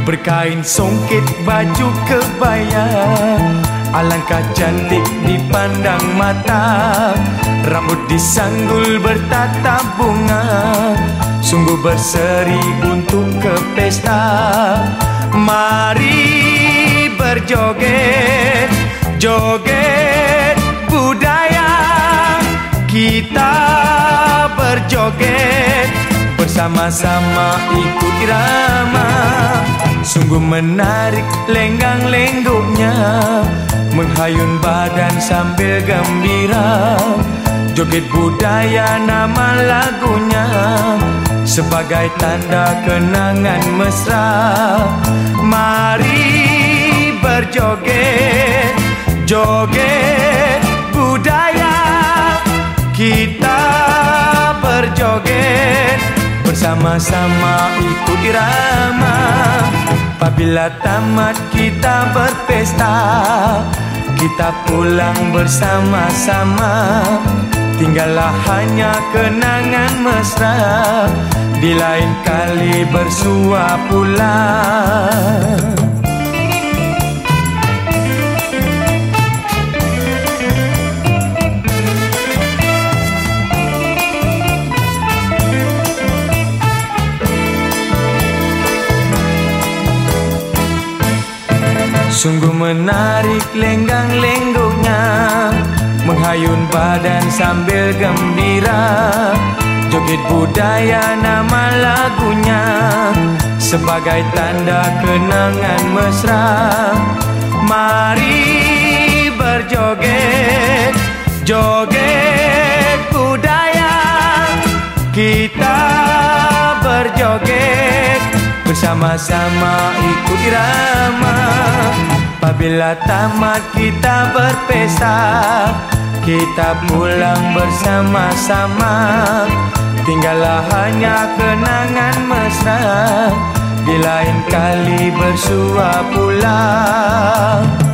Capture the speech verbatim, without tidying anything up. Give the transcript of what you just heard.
berkain songket baju kebaya, alangkah cantik dipandang mata. Rambut disanggul bertatap bunga, sungguh berseri untuk ke pesta. Mari berjoget, joget budaya, kita berjoget bersama-sama ikut irama. Sungguh menarik lenggang-lenggoknya, menghayun badan sambil gembira. Joget budaya nama lagunya, sebagai tanda kenangan mesra. Mari berjoget, joget budaya, kita berjoget bersama-sama ikut irama. Apabila tamat kita berpesta, kita pulang bersama-sama. Tinggallah hanya kenangan mesra, di lain kali bersua pula. Sungguh menarik lenggang-lenggoknya, menghayun badan sambil gembira. Joget budaya nama lagunya, sebagai tanda kenangan mesra. Mari berjoget, joget budaya, kita berjoget bersama-sama ikut irama. Apabila tamat kita berpesta, kita pulang bersama-sama. Tinggallah hanya kenangan mesra, di lain kali bersua pula.